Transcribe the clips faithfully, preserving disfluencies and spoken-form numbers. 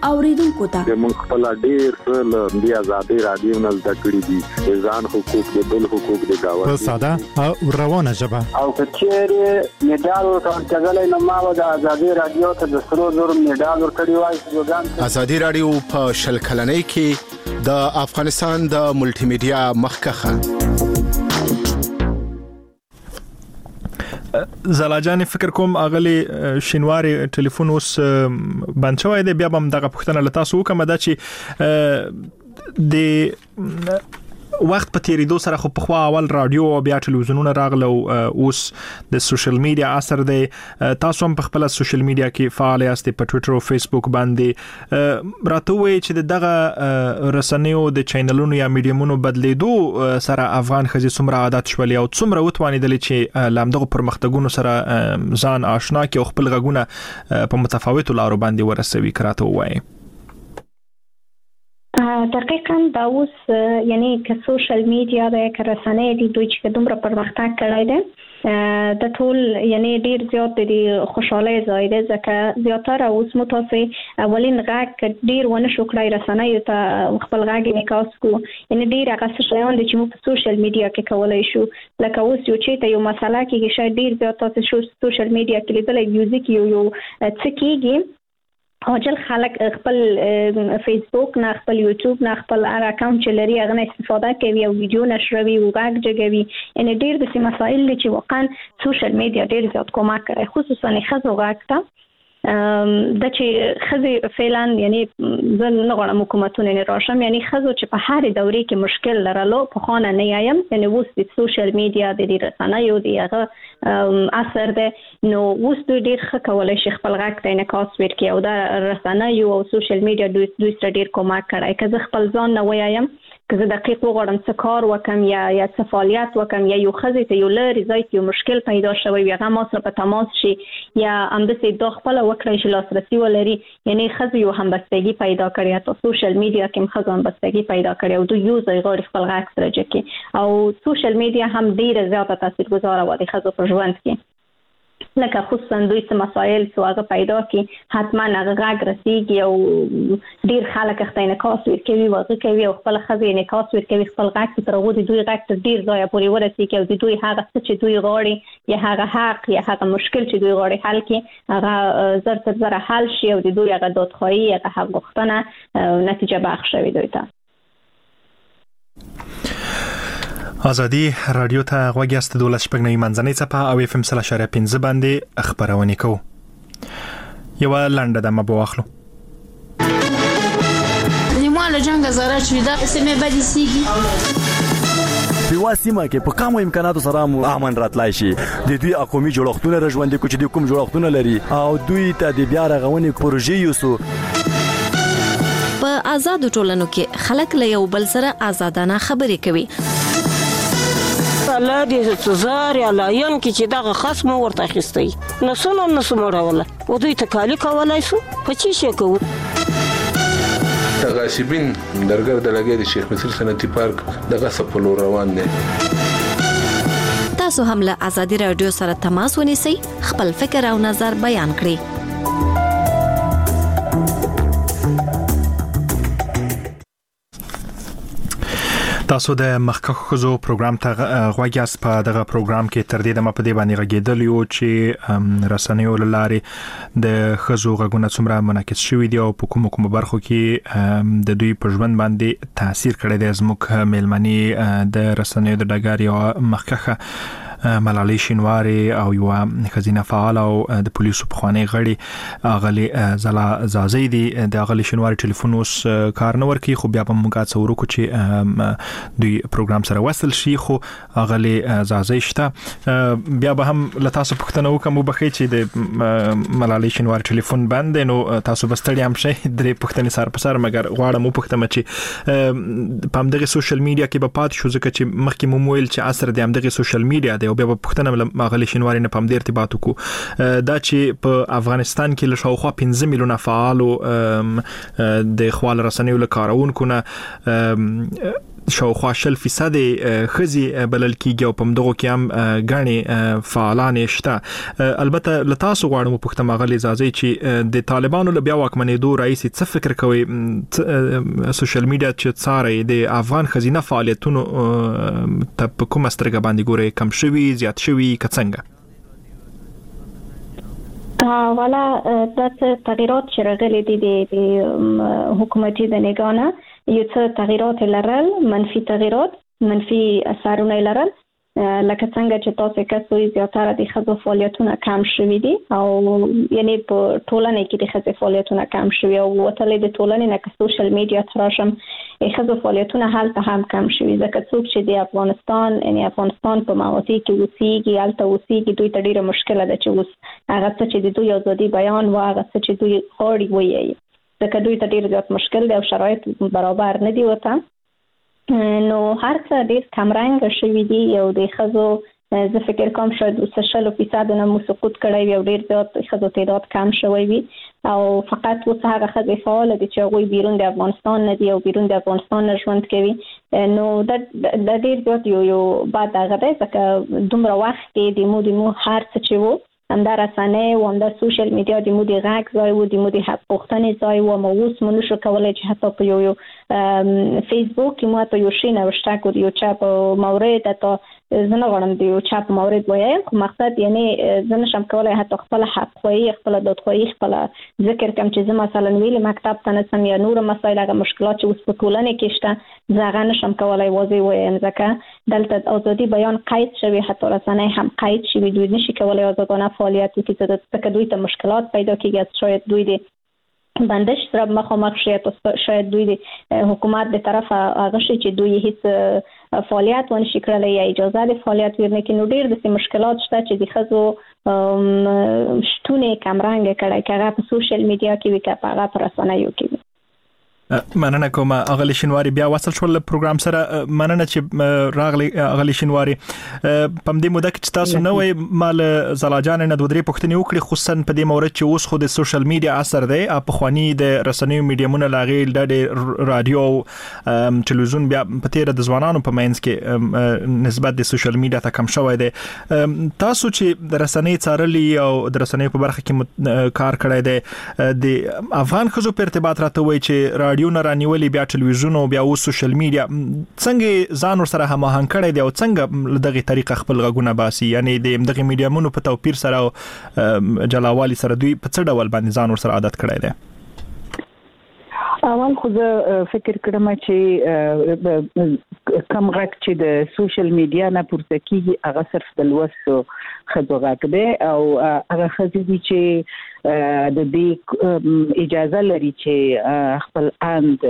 اوریدونکو ته موږ خپل ډیر څه د آزادۍ رادیو نه زده کړی دي، ځان حقوق د بل حقوق د گاوه په ساده او روانه ژبه. او کچېره میډال ورکړل نو ما د آزادۍ رادیو ته د سرو زر میډال ورکړی وای. ځان آزادۍ رادیو په شل کلنۍ کې د افغانستان د ملټي میډیا مخکخه. زلاجان فکر کوم اغلی شینواری ټلیفون اوس بند شوی دی، بیا هم دغه پوښتنه لتا سو کوم دا چې د وخت په تیریدو سره خو په خوا اول رادیو او بیا ټلویزیونونه راغله او اوس د سوشل میډیا اثر دی. تاسو هم په خپل سوشل میډیا کې فعال یاست، په ټوئیټر او فیسبوک باندې. راته وایي چې دغه رسنیو د چینلونو یا میډیمونو بدلیدو سره افغان ښځې څومره عادت شول او څومره وتوانیدل چې لامدغه پرمختګونو سره ځان آشنا کړي او خپل غږونه په متفاوتو لارو باندې ورسوي. کراته وایي دقیقاً دا اوس یعنی که سوشل میډیا د رسنۍ دي دوی چې دومره پرمختګ کړی دی د ټول یعنی ډیر زیات د خوشحالۍ ځای دی، ځکه زیاتره اوس مو تاسو اولین غږ ډیر ونه شو کړی رسنۍ ته خپل غږ انعکاس کو، یعنی ډیر هغه څه شیان دي چې مو په سوشل میډیا کې کولای شو. لکه اوس یو چې ته یو مسله کې شاید ډیر زیات تاسو سوشل میډیا کې لیدل میوزیک یو یو څه کېږي اجل خلک خپل فیسبوک نه خپل یوټیوب نه خپل ار اکاونټ چې لري هغه نه استفاده کوي او ویډیو نشروي او غږ جوړوي. ان ډیر د سیمه مسایل چې واقعا سوشل میډیا ډیر زیات کومک کوي، خصوصا خزو غږ ته د چې خزي فعلا یعنی زه نه غواړم حکومتونه نه راشم، یعنی خزو چې په هر دورې کې مشکل لرلو په خانه نه یایم، یعنی اوس د سوشل میډیا د رسنیو دی هغه اثر ده نو اوس دوی ډیر ښه کولای شي خپل غږ ته انعکاس ورکړي او د رسنیو او سوشل میډیا دوی دوی سره ډیر کومک کوي. که زه خپل ځان نه وایم که زه دقیق وغواړم څه کار وکم یا یا څه فعالیت وکم یا یو خزي ته یو لري ځای یو مشکل پیدا شوی یا هغه ما سره په تماس شي یا همداسې د خپل وکړای شي لاسرسي ولري، یعنی خزي یو همبستګي پیدا کړي او سوشل میډیا کې هم خزو همبستګي پیدا کړي او دوی یو ځای غوړي خپل غږ سره جکي او سوشل میډیا هم ډیره زیاته تاثیرګذار و د خزو په ژوند کې. لکه خصوصا دوی څه مسایل څو هغه پیدا کی حتما هغه غږ رسیږي او ډیر خلک خدای انعکاس ورکوي واغې کوي او خپل خزي انعکاس ورکوي خپل غږ تر هغه دوی غږ تر ډیر ځای پورې ورسیږي او دوی هغه څه چې دوی غواړي یا هغه حق یا هغه مشکل چې دوی غواړي حل کړي هغه زر تر زر حل شي او دوی هغه دادخواهی هغه حق غوښتنه نتیجه بخش شي دوی ته. آزادی رادیو ته غوږی است دولت شپږ نوي منځنۍ څپه او اف ام سل اشاریه پنځه باندې خبرونه کوو. یو لنډه دمه به واخلو. نیمه له جنگ زره چې دا سیمه بدی سیږي په واسمه کې په کومو امکاناتو سره امن راتلای شي د دوی اقومي جوړښتونه رژوندې کو چې د کوم جوړښتونه لري او دوی ته د بیا رغونې پروژې یوسو. په آزاد ټولنو کې خلک له یو بل سره آزادانه خبرې کوي. الله دې تزار یا لاین کې چې دغه خصم ورته خستای نو سونو نو سموراوله او دوی ته کالی کولای شو په چی شي کوو. تغاسبین درګر د لګي د شیخ مصر صنعتي پارک دغه سپلو روان دي. تاسو هم له آزادی رادیو سره تماس ونیسئ، خپل فکر او نظر بیان کړئ. تاسو د مخکخ خزو پروګرام ته غوږی اس په دغه پروګرام کې تر دې د مپدې باندې غږیدل یو چې رسنیو لارې د خزو غږونه څومره منعکس شوی دی او په کوم کوم برخو کې د دوی په ژوند باندې تاثیر کړی دی. زموږ میلمنی د رسنیو د ډګر یو مخکخه ملالۍ شینواری او یو خزینه فعال او د پولیسو په خوانی غړي اغلی زلا زازی دی د اغلی شینواری ټلیفون اوس کار نه ورکي خو بیا په موږ څو ورکو چې دوی پروګرام سره وصل شي خو اغلی زازی شته. بیا به هم لتاسو پښتنه وکم وبخې چې د ملالۍ شینواری ټلیفون بند نو تاسو بستړی هم شي درې پښتنې سر په سر مګر غواړم وپښتم چې په همدغه سوشل میډیا کې به پات شو ځکه چې مخکې مو ویل چې اثر د همدغه سوشل میډیا دی او بیا په پښتنه مغلی شینواری نه پم ډیر ارتباط وکړو دا چې په افغانستان کې له شاوخوا پنځه میلیونه فعال او د خپل رسنیو له کارونکو نه شاوخوا شل فیصد خزي بلل کیږي او په دغه کې هم غني فعالان شته. البته لتاسو غواړم په پښتو مغلي ځای چې د طالبانو له بیا واکمنېدو رئیس څه فکر کوي سوشل میډیا چې څاره د افغان خزینه فعالیتونو ته په کومه سترګه باندې ګوري، کم شوي زیات شوي کڅنګه؟ والا د تغییرات چې راغلي دي د حکومتي د نگانه یو څه تغییرات لرل، منفي تغییرات، منفي اثرونه لرل، لکه څنګه چې تاسو کسوي زیاتره د خزو فعالیتونه کم شوي دي او یعنی په ټولنه کې د خزو فعالیتونه کم شوي او وتلې د ټولنې نه که سوشل میډیا تراشم خزو فعالیتونه هلته هم کم شوي، ځکه څوک چې د افغانستان یعنی افغانستان په مواتي کې اوسېږي هلته اوسېږي دوی ته ډیره مشکله ده چې اوس هغه څه چې د دوی ازادي بیان و هغه څه چې دوی غواړي وایي، ځکه دوی ته ډیر زیات مشکل دی او شرایط برابر نه دي وته. نو هر څه ډیر کمرنګ شوي دي او د خزو زه فکر کوم شاید شل فیصد نه مو سقوط کړی وي او ډیر زیات خزو تعداد کم شوی وي او فقط اوس هغه خزې فعال دي چې هغوی بیرون د افغانستان نه دي او بیرون د افغانستان نه ژوند کوي. نو د ډیر زیات یو یو بعد هغه دی ځکه دومره وخت کې د مو د مو هر څه چې وو همدا رسنۍ و همدا سوشل میډیا د مو د غږ ځای و د مو د حق پوښتنې ځای و مو اوس مو نشو کولی چې حتی په یو یو فیسبوک کې مو ته یو شی نوشته کړو یو چاپ مورد ته زه نه غواړم د یو چاپ مورد وایم خو مقصد یعنی زه نشم کولی حتی خپل حق خوایي خپل دادخواهي خپل ذکر کوم چې زه مثلا ویلي مکتب ته نسم یا نور مسایل هغه مشکلات چې اوس په ټولنه کې شته زه هغه نشم کولی واضح وایم ځکه دلته ازادي بیان قید شوي حتی رسنۍ هم قید شوي دوی نشي کولی ازادانه فعالیت وکړي ځکه دوی ته مشکلات پیدا کېږي شاید دوی د بندش سره مخامخ شي شاید دوی د حکومت د طرف هغه شي چې دوی هیڅ فعالیت ونشي کړلی یا اجازه د فعالیت ورنه کې نو ډېر داسې مشکلات شته چې د ښځو شتون یې کمرنګه کړی که هغه په سوشل میډیا کې وي که په هغه په رسنیو کې وي. مننه کوم اغلی شینواری بیا وصل شول پروګرام سره. مننه چې راغلی اغلی شینواری پم دې موده کې تاسو نه وای مال زلاجان نه دوه درې پښتنې وکړي خصوصا په دې مورد چې اوس خو د سوشل میډیا اثر دی په خواني د رسنیو میډیمونه لاغیل د رادیو ټلویزیون بیا په تیر د ځوانانو په منځ کې نسبت د سوشل میډیا ته کم شوی دی. تاسو چې د رسنۍ څارلي او د رسنۍ په برخه کې کار کړی دی د افغان ښځو په ارتباط راته وای چې رادیو نه رانیولې بیا ټلویزیون او بیا اوس سوشل میډیا څنګه ځان ور سره هماهنګ کړی دی او څنګه دغه طریقه خپل غږونه باسي یعنی د دغه میډیامونو په توپیر سره او جلاوالي سره دوی په څه ډول باندې ځان ور سره عادت کړی دی؟ اول خو زه فکر کړم چې کم غږ چې د سوشل میډیا نه پورته کیږي هغه صرف د لوستو ښځو غږ دی او هغه ښځې دي چې د دې اجازه لري چې خپل اند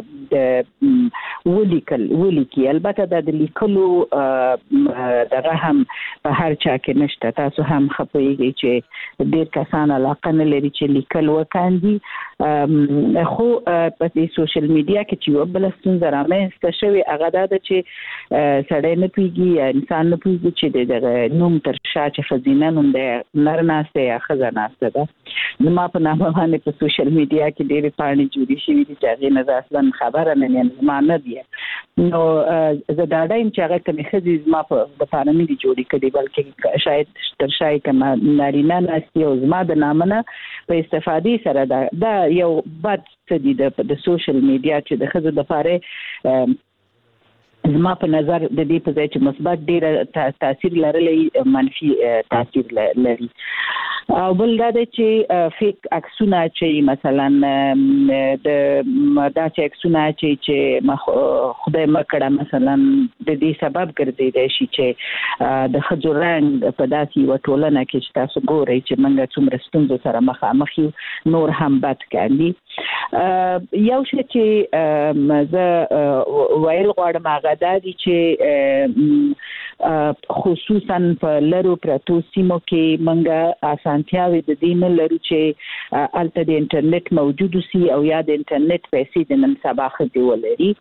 د ولیکل ولیکي. البته د لیکلو دغه هم په هر چا کې نشته. تاسو هم خپويږئ چې ډېر کسان علاقه نه لري چې لیکل وکاندي خو په دې سوشل میډیا کې چې یو بل ستونزه رامنځته شوې هغه دا ده چې سړی نه پوهېږي یا انسان نه پوهېږي چې دغه نوم تر شا چې ښځینه نوم دی نر ناسته یا ښځه ناسته ده. زما په نامه باندې په سوشل میډیا کې ډېرې پاڼې جوړې شوي دي چې هغې نه زه اصلا خبره نه یم زما نه دي. نو زه ډاډه یم چې هغه کومې ښځې زما په دپاره نه دي جوړې کړي بلکې شاید تر شا یې کومه نارینه ناست او زما د نامه نه په استفادې سره دا دا یو بد څه دي د سوشل میډیا چې د ښځو دپاره زما په نظر د دې په ځای چې مثبت ډېره تاثیر لرلی منفي تاثیر لري. او بل دا دی چې فیک عکسونه چې مثلا د داسې عکسونه چې چې خدای مکړه مثلا د دې سبب ګرځېدی شي چې د ښځو رنګ په داسې یوه ټولنه کې چې تاسو ګورئ چې موږ څومره ستونزو سره مخامخ یو نور هم بد کاندي. یو شی چې زه ویل غواړم هغه دا دی چې خصوصا په لرو پرتو سیمو کې موږ اسانتیاوې د دې نه لرو چې هلته د انټرنیټ موجود وسي او یا د انټرنیټ پیسې د نن سبا ښځې ولري.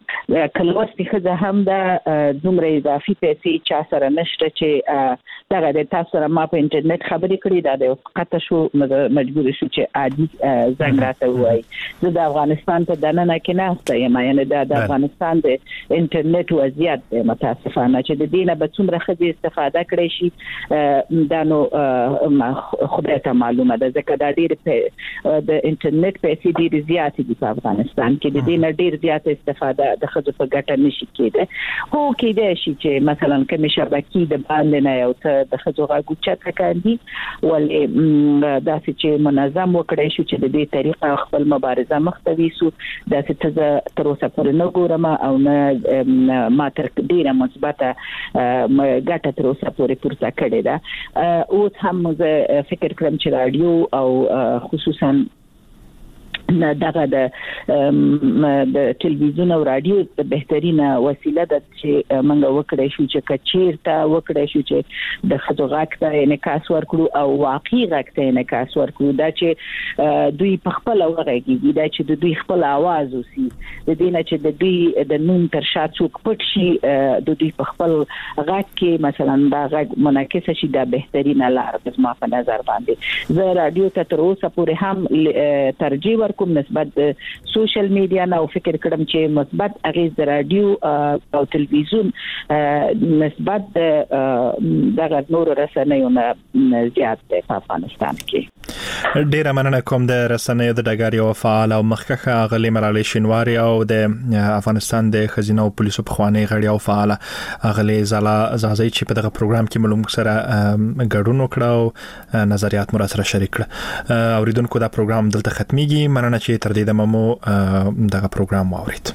کلوستي خزه هم د دومره اضافي پیسې چا سره نشته چې دغه د تاسو سره ما په انټرنیټ خبرې کړې دا د قطع شو مجبور شو چې عادي زنګ راته وایي زه د افغانستان په دننه کې نهسته یم یعنی د افغانستان د انټرنیټ وضعیت د متاسفانه چې د دینه به څومره خزه استفاده کړي شي دا نو خدای ته معلومه ده ځکه دا ډېر د انټرنیټ پیسې ډېر زیات دي په افغانستان کې د دینه ډېر زیات استفاده د خزه په ګټه نشي کېده هو کېده شي چې مثلا کوم شبکې د باندې نه یو ته د خزو غوښه چته کاندي ولې دا چې منظم وکړي شو چې د دې طریقه خپل مبارزه مختوي سو دا چې تر اوسه پورې نه ګورم او نه ما تر ډیره مثبته ګټه تر اوسه پورې پورته کړې ده او هم زه فکر کوم چې رادیو او خصوصا دغه د د ټلویزیون او رادیو د بهترینه وسیله ده چې موږ وکړای شو چې کچیرته وکړای شو چې د خځو غږ ته انعکاس ورکړو او واقعي غږ ته انعکاس ورکړو دا چې دوی په خپل وغږیږي دا چې د دوی خپل आवाज وسی د دې نه چې د دوی د نوم تر شا څوک پټ شي د دوی په خپل غږ کې مثلا دا غږ منعکس شي دا بهترینه لار د ما په نظر باندې زه رادیو ته تر اوسه پورې هم ترجیح کوم نسبت سوشل میډیا نه او فکر کړم چې مثبت اغیز د رادیو او تلویزیون نسبت دغه نور رسنیو نه زیات دی په افغانستان کې ډیره مننه کوم د رسنیو د ډګر یو فعال او مخکخه غلی مرالي شینواری او د افغانستان د خزینه او پولیسو په خوانی غړي او فعال غلی زلا زازي چې په دغه پروګرام کې معلوم سره ګډون وکړو نظریات مو سره شریک کړ اوریدونکو دا پروګرام دلته ختميږي مننه چې تر دې دمو دغه پروګرام واورید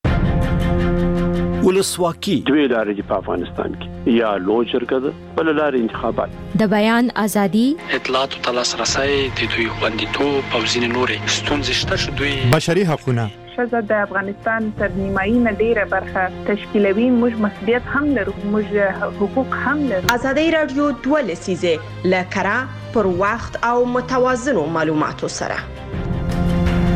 ولسواکي دوی لارې په افغانستان کې یا لوی شرکت بل لارې انتخابات د بیان ازادي اطلاعات او تلاسرسي د دوی خوندیتوب او ځینې نورې ستونزې شته چې دوی بشري حقوقونه شزه د افغانستان تر نیمایي نه ډیره برخه تشکیلوي موږ مسؤلیت هم لرو موږ حقوق هم لرو ازادي رادیو دوه لسیزه لکرا پر وخت او متوازن معلوماتو سره